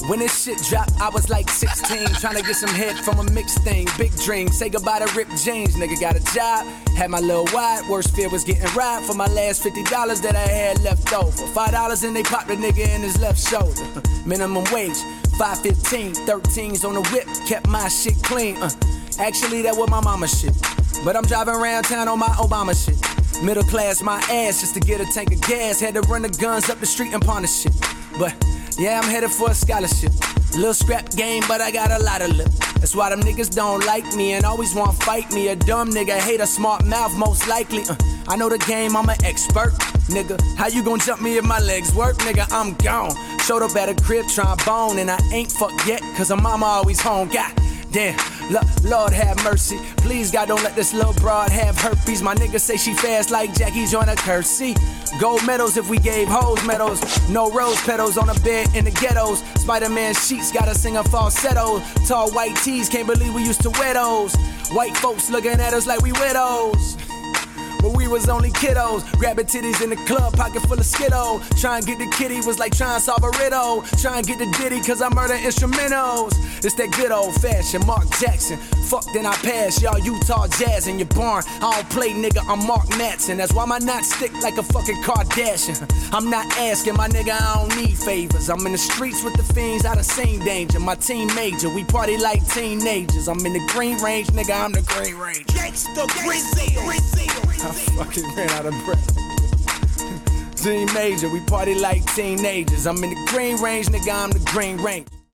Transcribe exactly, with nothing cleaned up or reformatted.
When this shit dropped, I was like sixteen, trying to get some head from a mixed thing. Big dream, say goodbye to ripped jeans. Nigga got a job, had my little wide. Worst fear was getting robbed for my last fifty dollars that I had left over. Five dollars and they popped the nigga in his left shoulder. Minimum wage, five fifteen, thirteens on the whip, kept my shit clean. Uh, actually, that was my mama shit. But I'm driving around town on my Obama shit. Middle class, my ass, just to get a tank of gas. Had to run the guns up the street and pawn the shit. But yeah, I'm headed for a scholarship. Little scrap game, but I got a lot of lip. That's why them niggas don't like me and always want to fight me. A dumb nigga hate a smart mouth, most likely. Uh, I know the game, I'm an expert. Nigga, how you gon' jump me if my legs work? Nigga, I'm gone. Showed up at a crib trying bone, and I ain't fucked yet, cause her mama always home. God damn, L- Lord have mercy. Please, God, don't let this little broad have herpes. My nigga say she fast like Jackie Joyner Kersey. Gold medals if we gave hoes medals. No rose petals on a bed in the ghettos. Spider-Man sheets gotta sing a falsetto. Tall white tees, can't believe we used to wear those. White folks looking at us like we widows. But we was only kiddos, grabbing titties in the club, pocket full of Skittle. Trying to get the kitty was like trying to solve a riddle. Trying to get the ditty cause I murder instrumentals. It's that good old fashioned Mark Jackson. Fuck then I pass, y'all Utah Jazz in your barn. I don't play nigga, I'm Mark Matson. That's why my knots stick like a fucking Kardashian. I'm not asking, my nigga, I don't need favors. I'm in the streets with the fiends, I done seen danger. My team major, we party like teenagers. I'm in the Green Range, nigga, I'm the Green Range. Gangsta Brazil, Brazil. I fucking ran out of breath. Team major, we party like teenagers. I'm in the Green Range, nigga, I'm the Green Range.